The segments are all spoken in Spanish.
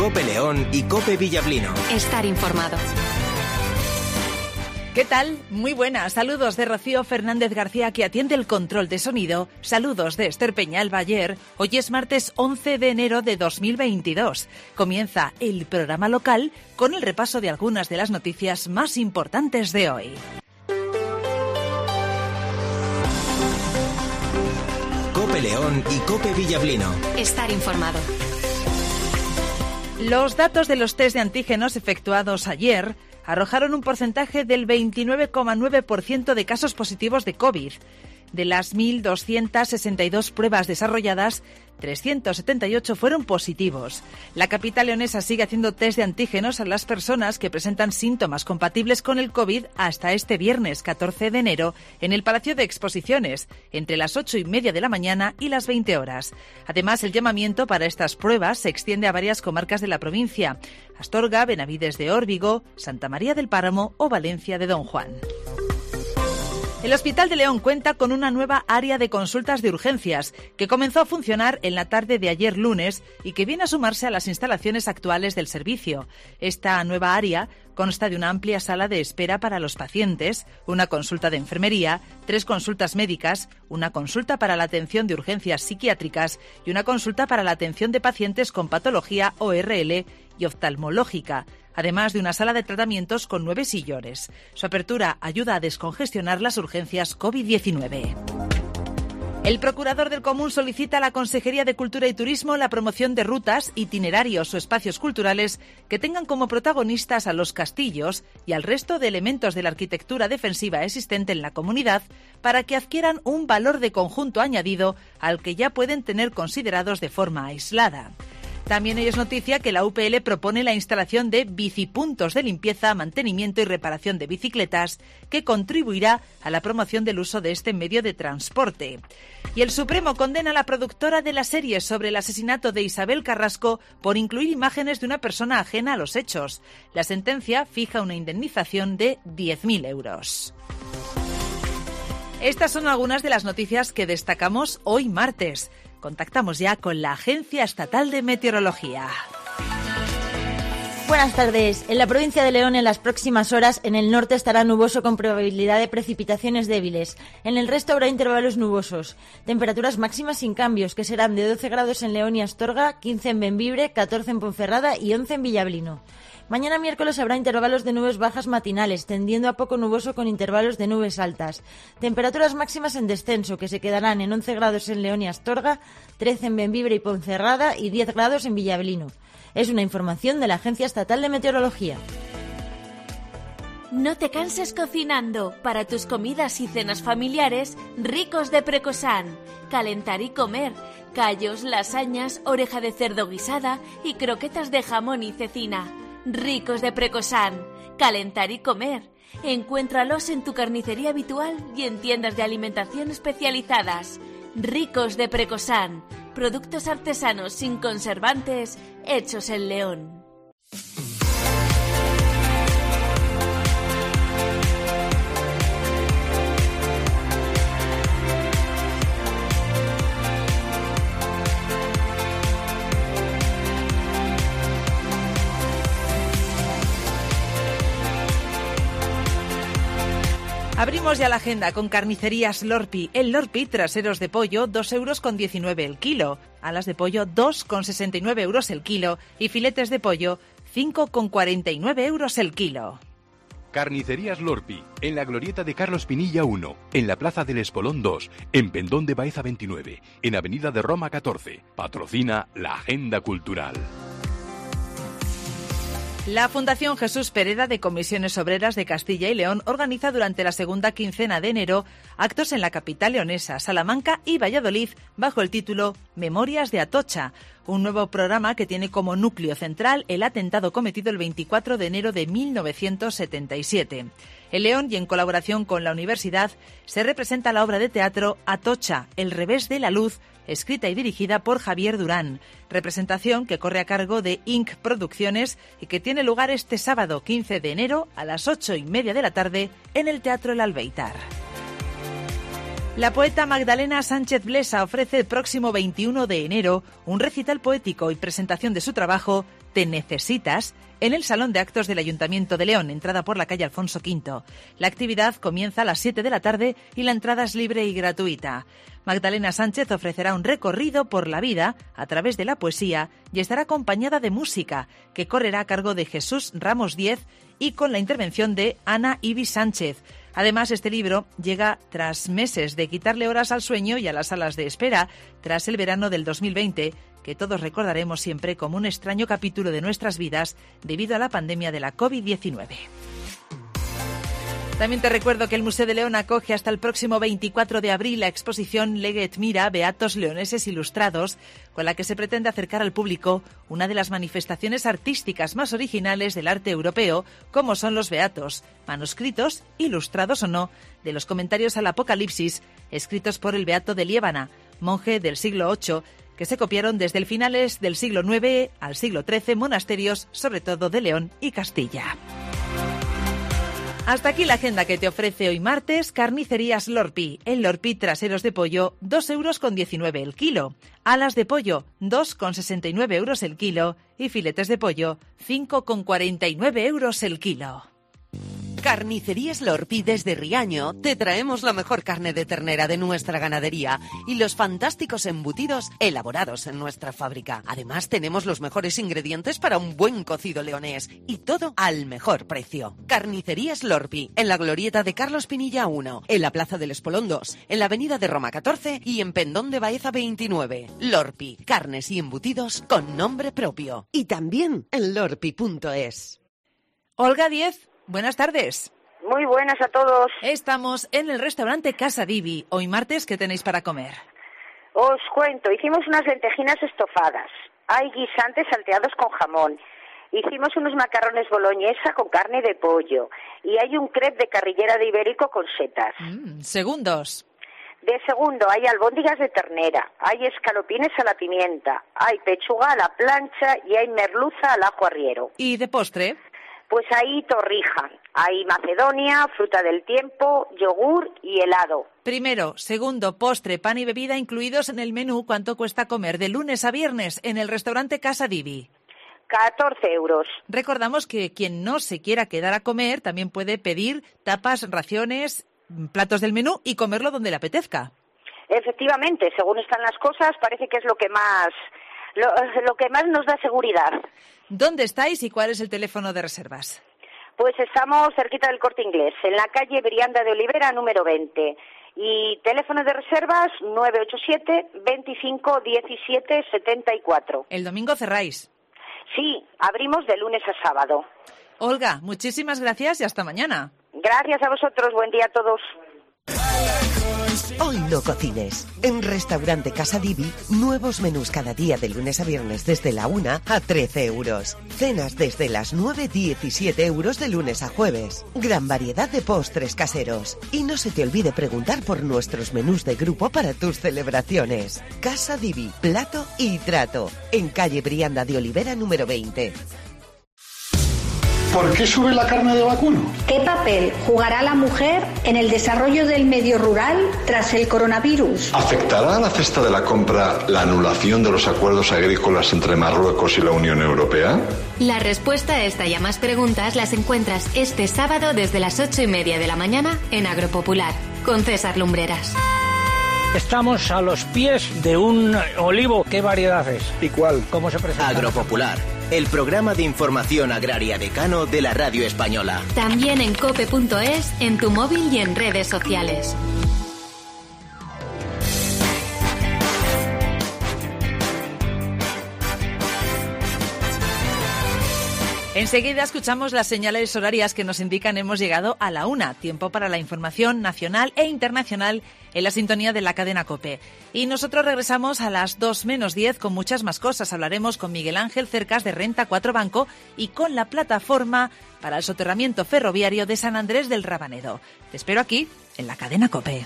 COPE León y COPE Villablino. Estar informado. ¿Qué tal? Muy buenas. Saludos de Rocío Fernández García, que atiende el control de sonido. Saludos de Esther Peñalba Ayer. Hoy es martes 11 de enero de 2022. Comienza el programa local con el repaso de algunas de las noticias más importantes de hoy. COPE León y COPE Villablino. Estar informado. Los datos de los test de antígenos efectuados ayer arrojaron un porcentaje del 29,9% de casos positivos de COVID. De las 1.262 pruebas desarrolladas, 378 fueron positivos. La capital leonesa sigue haciendo test de antígenos a las personas que presentan síntomas compatibles con el COVID hasta este viernes 14 de enero en el Palacio de Exposiciones, entre las 8:30 de la mañana y las 20 horas. Además, el llamamiento para estas pruebas se extiende a varias comarcas de la provincia: Astorga, Benavides de Órbigo, Santa María del Páramo o Valencia de Don Juan. El Hospital de León cuenta con una nueva área de consultas de urgencias que comenzó a funcionar en la tarde de ayer lunes y que viene a sumarse a las instalaciones actuales del servicio. Esta nueva área consta de una amplia sala de espera para los pacientes, una consulta de enfermería, 3 consultas médicas, una consulta para la atención de urgencias psiquiátricas y una consulta para la atención de pacientes con patología ORL y oftalmológica, además de una sala de tratamientos con 9 sillones. Su apertura ayuda a descongestionar las urgencias COVID-19. El procurador del Común solicita a la Consejería de Cultura y Turismo la promoción de rutas, itinerarios o espacios culturales que tengan como protagonistas a los castillos y al resto de elementos de la arquitectura defensiva existente en la comunidad para que adquieran un valor de conjunto añadido al que ya pueden tener considerados de forma aislada. También hoy es noticia que la UPL propone la instalación de bicipuntos de limpieza, mantenimiento y reparación de bicicletas, que contribuirá a la promoción del uso de este medio de transporte. Y el Supremo condena a la productora de la serie sobre el asesinato de Isabel Carrasco por incluir imágenes de una persona ajena a los hechos. La sentencia fija una indemnización de 10.000 euros. Estas son algunas de las noticias que destacamos hoy martes. Contactamos ya con la Agencia Estatal de Meteorología. Buenas tardes. En la provincia de León, en las próximas horas, en el norte estará nuboso con probabilidad de precipitaciones débiles. En el resto habrá intervalos nubosos. Temperaturas máximas sin cambios, que serán de 12 grados en León y Astorga, 15 en Bembibre, 14 en Ponferrada y 11 en Villablino. Mañana miércoles habrá intervalos de nubes bajas matinales, tendiendo a poco nuboso con intervalos de nubes altas. Temperaturas máximas en descenso, que se quedarán en 11 grados en León y Astorga, 13 en Bembibre y Ponferrada y 10 grados en Villablino. Es una información de la Agencia Estatal de Meteorología. No te canses cocinando. Para tus comidas y cenas familiares, Ricos de Precosán. Calentar y comer. Callos, lasañas, oreja de cerdo guisada y croquetas de jamón y cecina. Ricos de Precosán. Calentar y comer. Encuéntralos en tu carnicería habitual y en tiendas de alimentación especializadas. Ricos de Precosán. Productos artesanos sin conservantes, hechos en León. Abrimos ya la agenda con Carnicerías Lorpi. El Lorpi, traseros de pollo, 2,19 € el kilo. Alas de pollo, 2,69 € el kilo. Y filetes de pollo, 5,49 € el kilo. Carnicerías Lorpi, en la glorieta de Carlos Pinilla 1, en la Plaza del Espolón 2, en Pendón de Baeza 29, en Avenida de Roma 14. Patrocina la Agenda Cultural. La Fundación Jesús Pereda de Comisiones Obreras de Castilla y León organiza durante la segunda quincena de enero actos en la capital leonesa, Salamanca y Valladolid bajo el título Memorias de Atocha, un nuevo programa que tiene como núcleo central el atentado cometido el 24 de enero de 1977. En León y en colaboración con la universidad se representa la obra de teatro Atocha, el revés de la luz, escrita y dirigida por Javier Durán. Representación que corre a cargo de Inc. Producciones y que tiene lugar este sábado 15 de enero a las 8:30 de la tarde en el Teatro El Albéitar. La poeta Magdalena Sánchez Blesa ofrece el próximo 21 de enero un recital poético y presentación de su trabajo Te necesitas en el Salón de Actos del Ayuntamiento de León, entrada por la calle Alfonso V. La actividad comienza a las 7 de la tarde y la entrada es libre y gratuita. Magdalena Sánchez ofrecerá un recorrido por la vida a través de la poesía y estará acompañada de música, que correrá a cargo de Jesús Ramos Díez y con la intervención de Ana Ibi Sánchez. Además, este libro llega tras meses de quitarle horas al sueño y a las salas de espera, tras el verano del 2020, que todos recordaremos siempre como un extraño capítulo de nuestras vidas debido a la pandemia de la COVID-19. También te recuerdo que el Museo de León acoge hasta el próximo 24 de abril la exposición Lege et Mira, Beatos Leoneses Ilustrados, con la que se pretende acercar al público una de las manifestaciones artísticas más originales del arte europeo, como son los beatos, manuscritos, ilustrados o no, de los comentarios al Apocalipsis, escritos por el beato de Liébana, monje del siglo VIII, que se copiaron desde el finales del siglo IX al siglo XIII, monasterios, sobre todo de León y Castilla. Hasta aquí la agenda que te ofrece hoy martes Carnicerías Lorpi. En Lorpi, traseros de pollo, 2,19 € el kilo. Alas de pollo, 2,69 € el kilo. Y filetes de pollo, 5,49 € el kilo. Carnicerías Lorpi desde Riaño te traemos la mejor carne de ternera de nuestra ganadería y los fantásticos embutidos elaborados en nuestra fábrica. Además tenemos los mejores ingredientes para un buen cocido leonés y todo al mejor precio. Carnicerías Lorpi, en la glorieta de Carlos Pinilla 1, en la Plaza del Espolón 2, en la Avenida de Roma 14 y en Pendón de Baeza 29. Lorpi, carnes y embutidos con nombre propio. Y también en lorpi.es. Olga Díez, buenas tardes. Muy buenas a todos. Estamos en el restaurante Casa Divi. Hoy martes, ¿qué tenéis para comer? Os cuento, hicimos unas lentejinas estofadas. Hay guisantes salteados con jamón. Hicimos unos macarrones boloñesa con carne de pollo. Y hay un crepe de carrillera de ibérico con setas. Segundos. De segundo, hay albóndigas de ternera. Hay escalopines a la pimienta. Hay pechuga a la plancha y hay merluza al ajo arriero. ¿Y de postre? Pues hay torrija, hay macedonia, fruta del tiempo, yogur y helado. Primero, segundo, postre, pan y bebida incluidos en el menú. ¿Cuánto cuesta comer de lunes a viernes en el restaurante Casa Divi? 14 €. Recordamos que quien no se quiera quedar a comer también puede pedir tapas, raciones, platos del menú y comerlo donde le apetezca. Efectivamente, según están las cosas, parece que es lo que más nos da seguridad. ¿Dónde estáis y cuál es el teléfono de reservas? Pues estamos cerquita del Corte Inglés, en la calle Brianda de Olivera, número 20. Y teléfono de reservas 987 25 17 74. ¿El domingo cerráis? Sí, abrimos de lunes a sábado. Olga, muchísimas gracias y hasta mañana. Gracias a vosotros, buen día a todos. Hoy no cocines. En Restaurante Casa Divi, nuevos menús cada día de lunes a viernes desde la 1 a 13 €. Cenas desde las 9, 17 € de lunes a jueves. Gran variedad de postres caseros. Y no se te olvide preguntar por nuestros menús de grupo para tus celebraciones. Casa Divi, plato y trato. En calle Brianda de Olivera número 20. ¿Por qué sube la carne de vacuno? ¿Qué papel jugará la mujer en el desarrollo del medio rural tras el coronavirus? ¿Afectará a la cesta de la compra la anulación de los acuerdos agrícolas entre Marruecos y la Unión Europea? La respuesta a esta y a más preguntas las encuentras este sábado desde las 8:30 de la mañana en Agropopular, con César Lumbreras. Estamos a los pies de un olivo. ¿Qué variedad es? ¿Y cuál? ¿Cómo se presenta? Agropopular, el programa de información agraria decano de la radio española. También en cope.es, en tu móvil y en redes sociales. Enseguida escuchamos las señales horarias que nos indican hemos llegado a la 1, tiempo para la información nacional e internacional en la sintonía de la cadena COPE. Y nosotros regresamos a las 2 menos 10 con muchas más cosas. Hablaremos con Miguel Ángel Cercas de Renta 4 Banco y con la plataforma para el soterramiento ferroviario de San Andrés del Rabanedo. Te espero aquí, en la cadena COPE.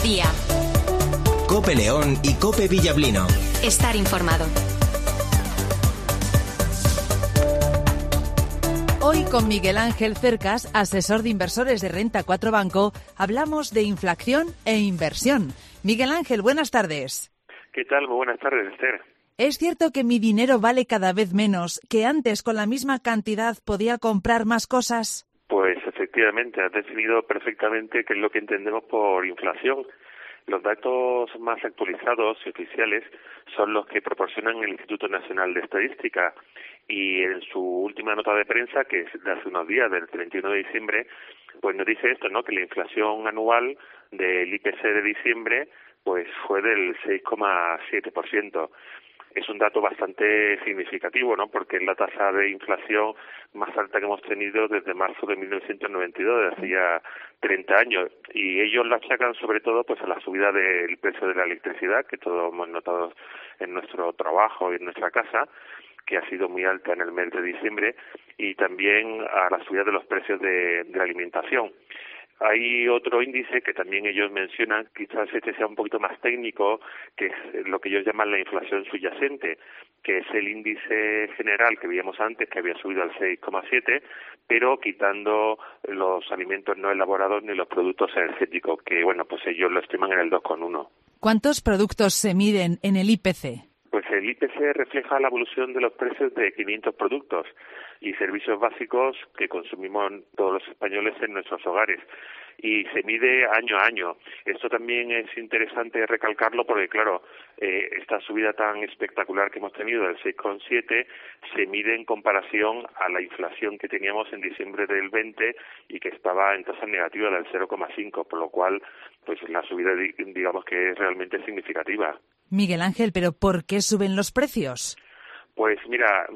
Día. COPE León y COPE Villablino. Estar informado. Hoy con Miguel Ángel Cercas, asesor de inversores de Renta 4 Banco, hablamos de inflación e inversión. Miguel Ángel, buenas tardes. ¿Qué tal? Muy buenas tardes, Esther. ¿Es cierto que mi dinero vale cada vez menos, que antes con la misma cantidad podía comprar más cosas? Pues efectivamente, has definido perfectamente qué es lo que entendemos por inflación. Los datos más actualizados y oficiales son los que proporcionan el Instituto Nacional de Estadística y en su última nota de prensa, que es de hace unos días, del 31 de diciembre, pues nos dice esto, ¿no? Que la inflación anual del IPC de diciembre pues fue del 6,7%. Es un dato bastante significativo, ¿no? Porque es la tasa de inflación más alta que hemos tenido desde marzo de 1992, desde hace ya 30 años. Y ellos la achacan sobre todo pues a la subida del precio de la electricidad, que todos hemos notado en nuestro trabajo y en nuestra casa, que ha sido muy alta en el mes de diciembre, y también a la subida de los precios de la alimentación. Hay otro índice que también ellos mencionan, quizás este sea un poquito más técnico, que es lo que ellos llaman la inflación subyacente, que es el índice general que veíamos antes, que había subido al 6,7, pero quitando los alimentos no elaborados ni los productos energéticos, que bueno, pues ellos lo estiman en el 2,1. ¿Cuántos productos se miden en el IPC? Pues el IPC refleja la evolución de los precios de 500 productos y servicios básicos que consumimos todos los españoles en nuestros hogares, y se mide año a año. Esto también es interesante recalcarlo porque, claro, esta subida tan espectacular que hemos tenido del 6,7 se mide en comparación a la inflación que teníamos en diciembre del 20 y que estaba en tasa negativa del 0,5, por lo cual pues la subida digamos que es realmente significativa. Miguel Ángel, ¿pero por qué suben los precios? Pues mira,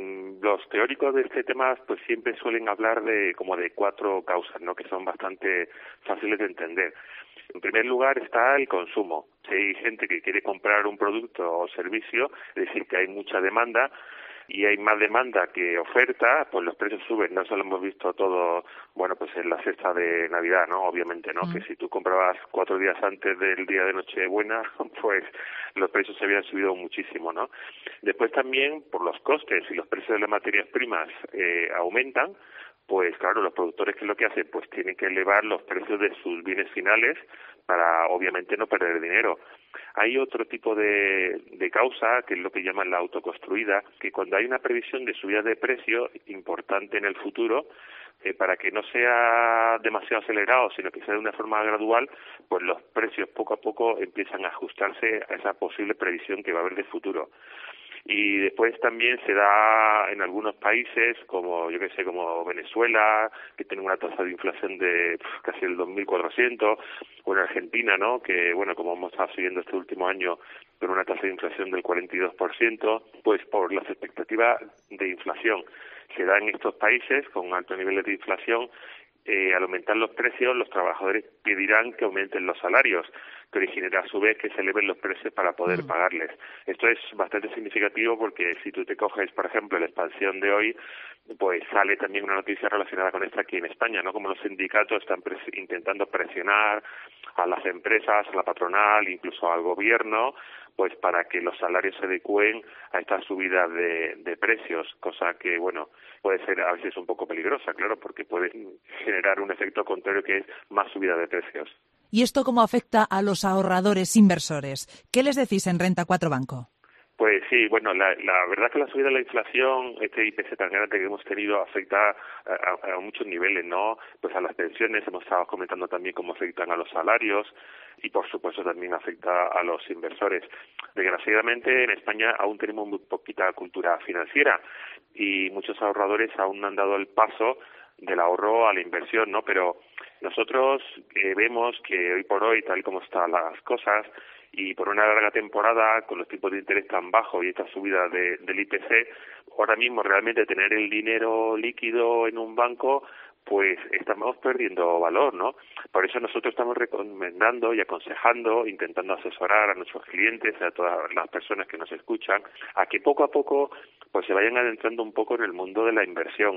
los teóricos de este tema pues siempre suelen hablar de como de 4 causas, ¿no? Que son bastante fáciles de entender. En primer lugar está el consumo. Si hay gente que quiere comprar un producto o servicio, es decir, que hay mucha demanda y hay más demanda que oferta, pues los precios suben. No eso lo hemos visto todo, bueno, pues en la cesta de Navidad, ¿no? Obviamente, ¿no? Que si tú comprabas 4 días antes del día de Nochebuena, pues los precios se habían subido muchísimo, ¿no? Después también, por los costes y los precios de las materias primas aumentan, pues claro, los productores, ¿qué es lo que hacen? Pues tienen que elevar los precios de sus bienes finales para, obviamente, no perder dinero. Hay otro tipo de causa, que es lo que llaman la autoconstruida, que cuando hay una previsión de subida de precio importante en el futuro, para que no sea demasiado acelerado, sino que sea de una forma gradual, pues los precios poco a poco empiezan a ajustarse a esa posible previsión que va a haber de futuro. Y después también se da en algunos países, como yo que sé, como Venezuela, que tiene una tasa de inflación de casi el 2.400, o en Argentina, ¿no? Que, bueno, como hemos estado siguiendo este último año, con una tasa de inflación del 42%, pues por las expectativas de inflación se da en estos países con altos niveles de inflación. Al aumentar los precios, los trabajadores pedirán que aumenten los salarios, que originará a su vez que se eleven los precios para poder pagarles. Esto es bastante significativo porque si tú te coges, por ejemplo, la expansión de hoy, pues sale también una noticia relacionada con esta aquí en España, ¿no? Como los sindicatos están intentando presionar a las empresas, a la patronal, incluso al gobierno, pues para que los salarios se adecúen a esta subida de precios, cosa que, bueno, puede ser a veces un poco peligrosa, claro, porque puede generar un efecto contrario que es más subida de precios. ¿Y esto cómo afecta a los ahorradores inversores? ¿Qué les decís en Renta 4 Banco? Pues sí, bueno, la verdad que la subida de la inflación, este IPC tan grande que hemos tenido, afecta a muchos niveles, ¿no? Pues a las pensiones, hemos estado comentando también cómo afectan a los salarios y, por supuesto, también afecta a los inversores. Desgraciadamente, en España aún tenemos muy poquita cultura financiera y muchos ahorradores aún no han dado el paso del ahorro a la inversión, ¿no? Pero nosotros vemos que hoy por hoy, tal y como están las cosas, y por una larga temporada, con los tipos de interés tan bajos y esta subida del IPC, ahora mismo realmente tener el dinero líquido en un banco, pues estamos perdiendo valor, ¿no? Por eso nosotros estamos recomendando y aconsejando, intentando asesorar a nuestros clientes, a todas las personas que nos escuchan, a que poco a poco pues se vayan adentrando un poco en el mundo de la inversión,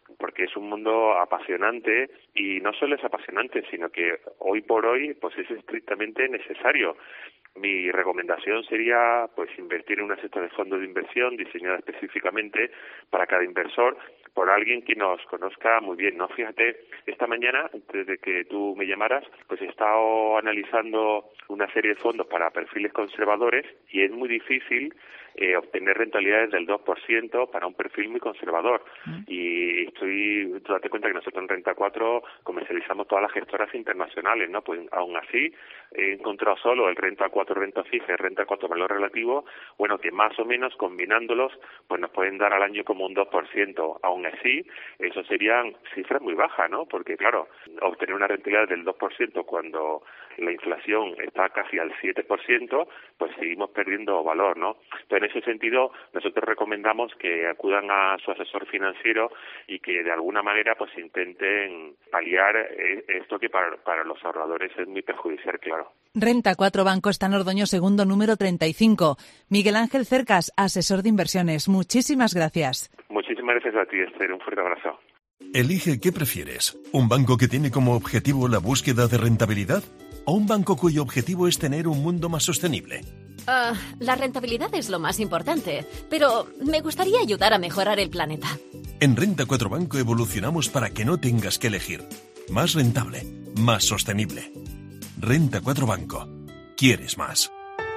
porque es un mundo apasionante, y no solo es apasionante, sino que hoy por hoy pues es estrictamente necesario. Mi recomendación sería pues invertir en una cesta de fondos de inversión diseñada específicamente para cada inversor por alguien que nos conozca muy bien, ¿no? Fíjate, esta mañana, antes de que tú me llamaras, pues he estado analizando una serie de fondos para perfiles conservadores y es muy difícil obtener rentabilidades del 2% para un perfil muy conservador. Y tú date cuenta que nosotros en Renta 4 comercializamos todas las gestoras internacionales, ¿no? Pues aún así he encontrado solo el Renta 4 renta fija y Renta 4 valor relativo, bueno, que más o menos combinándolos pues nos pueden dar al año como un 2%. Aún así, eso serían cifras muy bajas, ¿no? Porque claro, obtener una rentabilidad del 2% cuando la inflación está casi al 7%, pues seguimos perdiendo valor, ¿no? Entonces, en ese sentido, nosotros recomendamos que acudan a su asesor financiero y que de alguna manera pues intenten paliar esto que para los ahorradores es muy perjudicial, claro. Renta 4 Banco Stan Ordoño, segundo número 35. Miguel Ángel Cercas, asesor de inversiones. Muchísimas gracias. Muchísimas gracias a ti, Esther. Un fuerte abrazo. Elige qué prefieres. ¿Un banco que tiene como objetivo la búsqueda de rentabilidad? ¿O un banco cuyo objetivo es tener un mundo más sostenible? La rentabilidad es lo más importante, pero me gustaría ayudar a mejorar el planeta. En Renta 4 Banco evolucionamos para que no tengas que elegir. Más rentable, más sostenible. Renta 4 Banco. ¿Quieres más?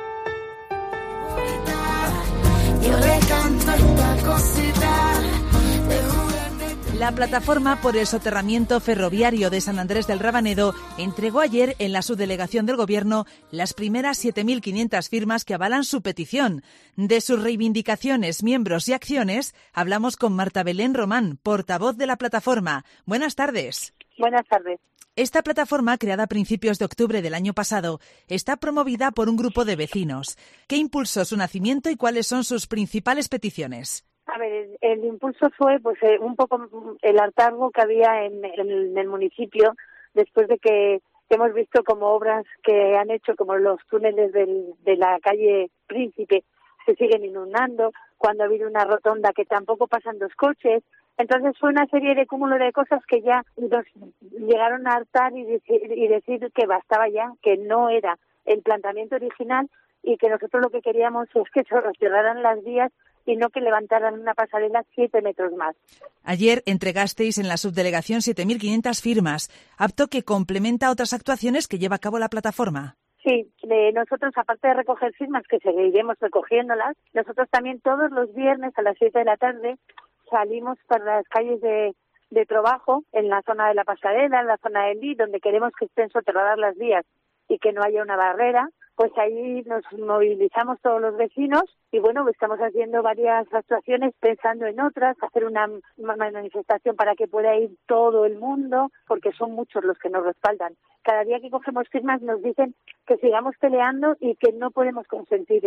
Yo le canto esta cosita. La plataforma por el soterramiento ferroviario de San Andrés del Rabanedo entregó ayer en la subdelegación del Gobierno las primeras 7.500 firmas que avalan su petición. De sus reivindicaciones, miembros y acciones, hablamos con Marta Belén Román, portavoz de la plataforma. Buenas tardes. Buenas tardes. Esta plataforma, creada a principios de octubre del año pasado, está promovida por un grupo de vecinos. ¿Qué impulsó su nacimiento y cuáles son sus principales peticiones? A ver, el impulso fue pues un poco el hartazgo que había en el municipio después de que hemos visto como obras que han hecho, como los túneles de la calle Príncipe, se siguen inundando, cuando ha habido una rotonda que tampoco pasan los coches. Entonces fue una serie de cúmulo de cosas que ya nos llegaron a hartar y decir que bastaba ya, que no era el planteamiento original y que nosotros lo que queríamos es que se cerraran las vías y no que levantaran una pasarela 7 metros más. Ayer entregasteis en la subdelegación 7.500 firmas, acto que complementa otras actuaciones que lleva a cabo la plataforma. Sí, nosotros, aparte de recoger firmas, que seguiremos recogiéndolas, nosotros también todos los viernes a las 7 de la tarde salimos para las calles de trabajo, en la zona de la pasarela, en la zona del Lí, donde queremos que estén soterradas las vías y que no haya una barrera. Pues ahí nos movilizamos todos los vecinos y bueno, estamos haciendo varias actuaciones pensando en otras, hacer una manifestación para que pueda ir todo el mundo, porque son muchos los que nos respaldan. Cada día que cogemos firmas nos dicen que sigamos peleando y que no podemos consentir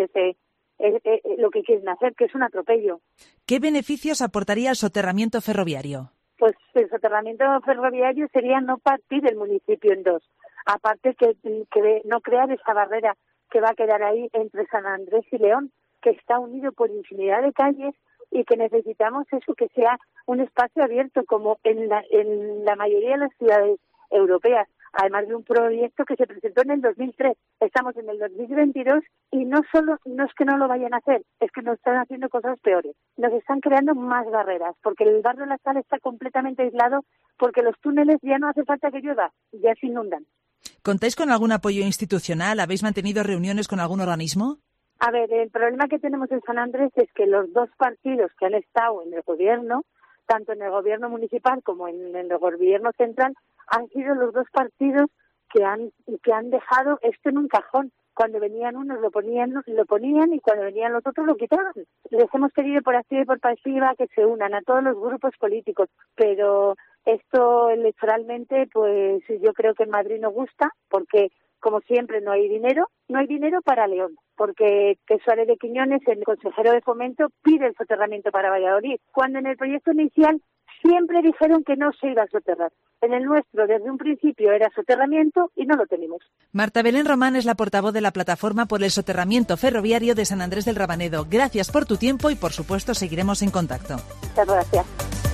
lo que quieren hacer, que es un atropello. ¿Qué beneficios aportaría el soterramiento ferroviario? Pues el soterramiento ferroviario sería no partir el municipio en dos. Aparte que no crear esa barrera que va a quedar ahí entre San Andrés y León, que está unido por infinidad de calles y que necesitamos eso, que sea un espacio abierto como en la mayoría de las ciudades europeas, además de un proyecto que se presentó en el 2003. Estamos en el 2022 y no es que no lo vayan a hacer, es que nos están haciendo cosas peores. Nos están creando más barreras, porque el barrio La Sal está completamente aislado, porque los túneles ya no hace falta que llueva, ya se inundan. ¿Contáis con algún apoyo institucional? ¿Habéis mantenido reuniones con algún organismo? A ver, el problema que tenemos en San Andrés es que los dos partidos que han estado en el gobierno, tanto en el gobierno municipal como en el gobierno central, han sido los dos partidos que han dejado esto en un cajón. Cuando venían unos lo ponían y cuando venían los otros lo quitaban. Les hemos pedido por activa y por pasiva que se unan a todos los grupos políticos, pero esto electoralmente, pues yo creo que en Madrid no gusta, porque como siempre no hay dinero para León, porque Suárez de Quiñones, el consejero de Fomento, pide el soterramiento para Valladolid, cuando en el proyecto inicial siempre dijeron que no se iba a soterrar. En el nuestro, desde un principio, era soterramiento y no lo tenemos. Marta Belén Román es la portavoz de la plataforma por el soterramiento ferroviario de San Andrés del Rabanedo. Gracias por tu tiempo y, por supuesto, seguiremos en contacto. Muchas gracias.